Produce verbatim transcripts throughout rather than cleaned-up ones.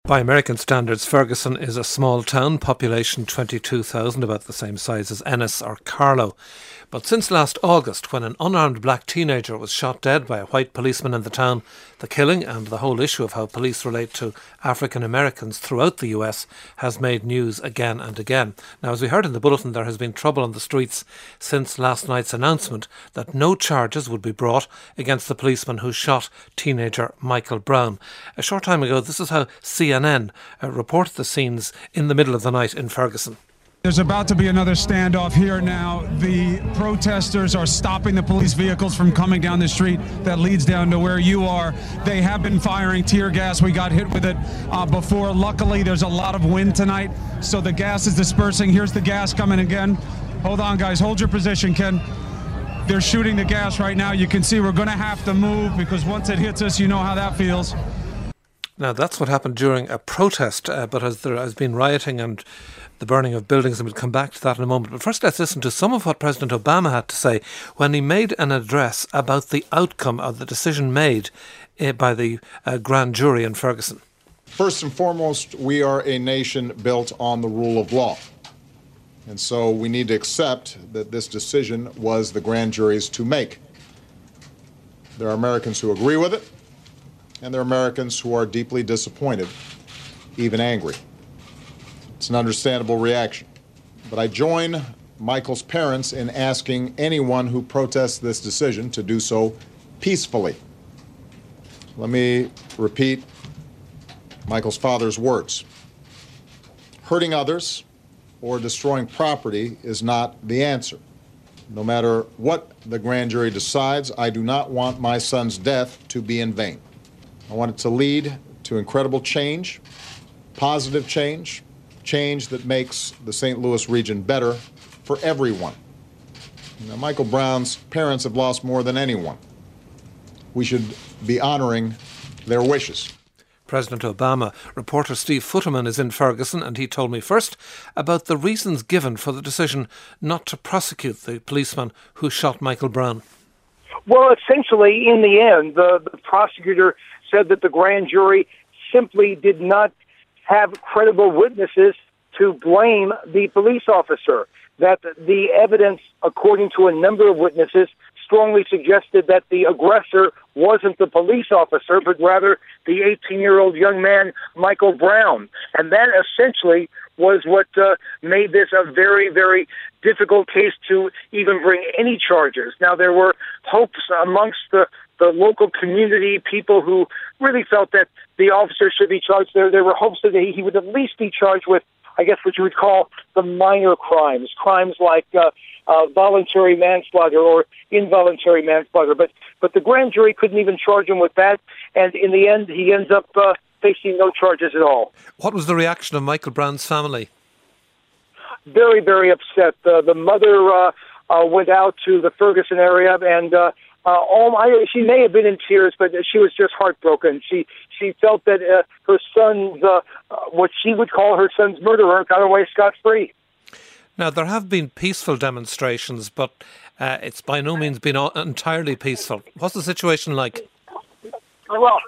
By American standards, Ferguson is a small town, population twenty-two thousand, about the same size as Ennis or Carlow. But since last August, when an unarmed black teenager was shot dead by a white policeman in the town, the killing and the whole issue of how police relate to African Americans throughout the U S has made news again and again. Now, as we heard in the bulletin, there has been trouble on the streets since last night's announcement that no charges would be brought against the policeman who shot teenager Michael Brown. A short time ago, this is how C N N uh, reported the scenes in the middle of the night in Ferguson. There's about to be another standoff here now. The protesters are stopping the police vehicles from coming down the street that leads down to where you are. They have been firing tear gas. We got hit with it uh, before. Luckily, there's a lot of wind tonight, so the gas is dispersing. Here's the gas coming again. Hold on, guys. Hold your position, Ken. They're shooting the gas right now. You can see we're going to have to move because once it hits us, you know how that feels. Now, that's what happened during a protest, uh, but as there has been rioting and the burning of buildings, and we'll come back to that in a moment. But first, let's listen to some of what President Obama had to say when he made an address about the outcome of the decision made uh, by the uh, grand jury in Ferguson. First and foremost, we are a nation built on the rule of law. And so we need to accept that this decision was the grand jury's to make. There are Americans who agree with it, and there are Americans who are deeply disappointed, even angry. It's an understandable reaction. But I join Michael's parents in asking anyone who protests this decision to do so peacefully. Let me repeat Michael's father's words. Hurting others or destroying property is not the answer. No matter what the grand jury decides, I do not want my son's death to be in vain. I want it to lead to incredible change, positive change, change that makes the Saint Louis region better for everyone. Now, Michael Brown's parents have lost more than anyone. We should be honoring their wishes. President Obama. Reporter Steve Futterman is in Ferguson, and he told me first about the reasons given for the decision not to prosecute the policeman who shot Michael Brown. Well, essentially, in the end, the, the prosecutor said that the grand jury simply did not have credible witnesses to blame the police officer, that the evidence, according to a number of witnesses, strongly suggested that the aggressor wasn't the police officer, but rather the eighteen-year-old young man, Michael Brown. And that essentially was what uh, made this a very, very difficult case to even bring any charges. Now, there were hopes amongst the the local community, people who really felt that the officer should be charged. There, there were hopes that he, he would at least be charged with, I guess, what you would call the minor crimes, crimes like uh, uh, voluntary manslaughter or involuntary manslaughter. But but the grand jury couldn't even charge him with that, and in the end, he ends up uh, facing no charges at all. What was the reaction of Michael Brown's family? Very, very upset. Uh, the mother uh, uh, went out to the Ferguson area and. Uh, Uh, all my, she may have been in tears, but she was just heartbroken. She she felt that uh, her son's, uh, uh, what she would call her son's murderer, got away scot-free. Now, there have been peaceful demonstrations, but uh, it's by no means been all, entirely peaceful. What's the situation like? Well,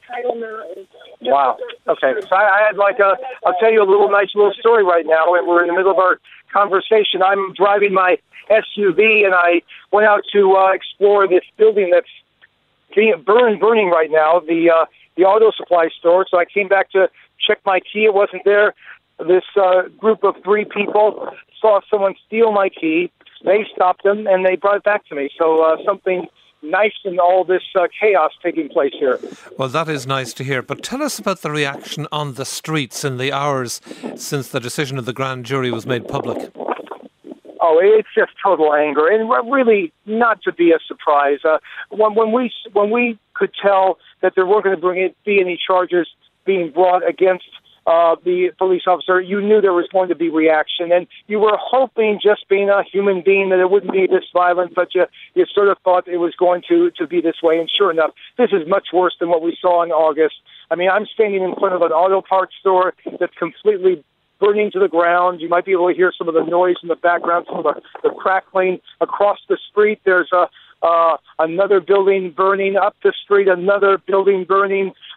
wow. Okay, so I, I had like a, I'll tell you a little nice little story right now. We're in the middle of our conversation. I'm driving my S U V, and I went out to uh, explore this building that's being burn, burning right now, the uh, the auto supply store. So I came back to check my key. It wasn't there. This uh, group of three people saw someone steal my key. They stopped them, and they brought it back to me. So uh, something nice in all this uh, chaos taking place here. Well, that is nice to hear. But tell us about the reaction on the streets in the hours since the decision of the grand jury was made public. Oh, it's just total anger, and really not to be a surprise. Uh, when, when we when we could tell that there weren't going to bring it, be any charges being brought against uh, the police officer, you knew there was going to be reaction, and you were hoping, just being a human being, that it wouldn't be this violent. But you you sort of thought it was going to to be this way, and sure enough, this is much worse than what we saw in August. I mean, I'm standing in front of an auto parts store that's completely burning to the ground. You might be able to hear some of the noise in the background, some of the, the crackling. Across the street, there's a uh, another building burning. Up the street, another building burning.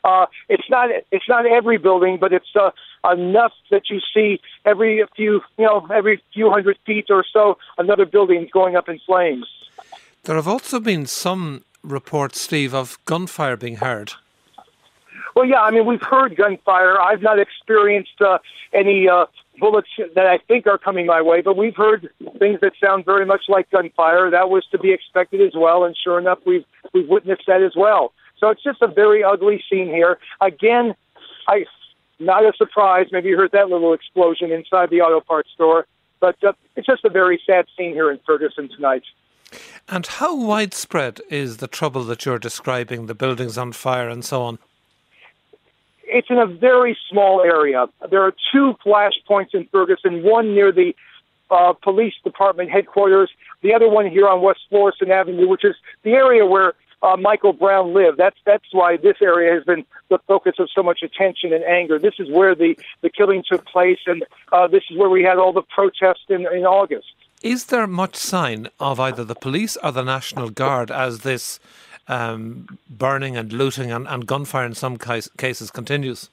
Uh, it's not it's not every building, but it's uh, enough that you see every few you know every few hundred feet or so another building going up in flames. There have also been some reports, Steve, of gunfire being heard. Well, yeah, I mean, we've heard gunfire. I've not experienced uh, any uh, bullets that I think are coming my way, but we've heard things that sound very much like gunfire. That was to be expected as well, and sure enough, we've we've witnessed that as well. So it's just a very ugly scene here. Again, I not a surprise. Maybe you heard that little explosion inside the auto parts store, but uh, it's just a very sad scene here in Ferguson tonight. And how widespread is the trouble that you're describing, the buildings on fire and so on? It's in a very small area. There are two flash points in Ferguson, one near the uh, police department headquarters, the other one here on West Florissant Avenue, which is the area where uh, Michael Brown lived. That's that's why this area has been the focus of so much attention and anger. This is where the, the killing took place, and uh, this is where we had all the protests in, in August. Is there much sign of either the police or the National Guard as this um, burning and looting and, and gunfire in some case, cases continues?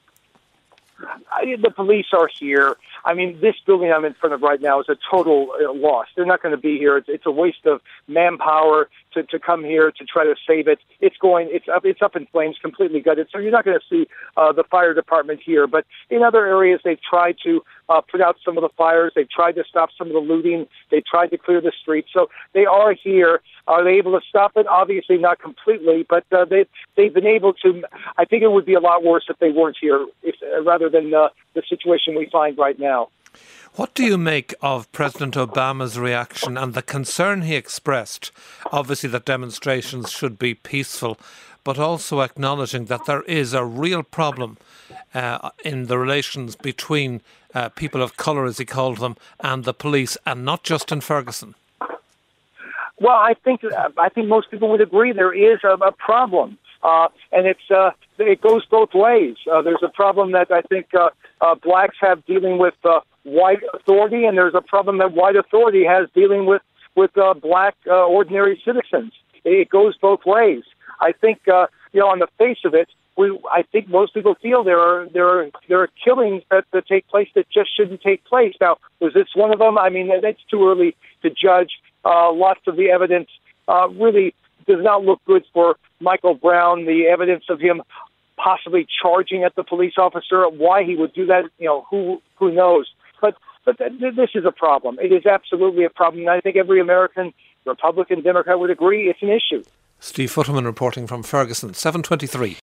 I, the police are here. I mean, this building I'm in front of right now is a total uh, loss. They're not going to be here. It's, it's a waste of manpower to, to come here to try to save it. It's going. It's up. It's up in flames, completely gutted. So you're not going to see uh, the fire department here. But in other areas, they've tried to uh, put out some of the fires. They've tried to stop some of the looting. They tried to clear the streets. So they are here. Are they able to stop it? Obviously not completely, but uh, they they've been able to. I think it would be a lot worse if they weren't here, if, uh, rather than uh, the situation we find right now. What do you make of President Obama's reaction and the concern he expressed? Obviously that demonstrations should be peaceful, but also acknowledging that there is a real problem uh, in the relations between uh, people of colour, as he called them, and the police, and not just in Ferguson. Well, I think I think most people would agree there is a, a problem, uh, and it's uh, it goes both ways. Uh, there's a problem that I think uh, uh, blacks have dealing with uh, white authority, and there's a problem that white authority has dealing with with uh, black uh, ordinary citizens. It goes both ways. I think uh, you know, on the face of it, we I think most people feel there are there are there are killings that, that take place that just shouldn't take place. Now, was this one of them? I mean, that's too early to judge. Uh, lots of the evidence uh, really does not look good for Michael Brown. The evidence of him possibly charging at the police officer, why he would do that, you know, who who knows? But but th- this is a problem. It is absolutely a problem, and I think every American, Republican, Democrat would agree it's an issue. Steve Futterman reporting from Ferguson, seven twenty-three.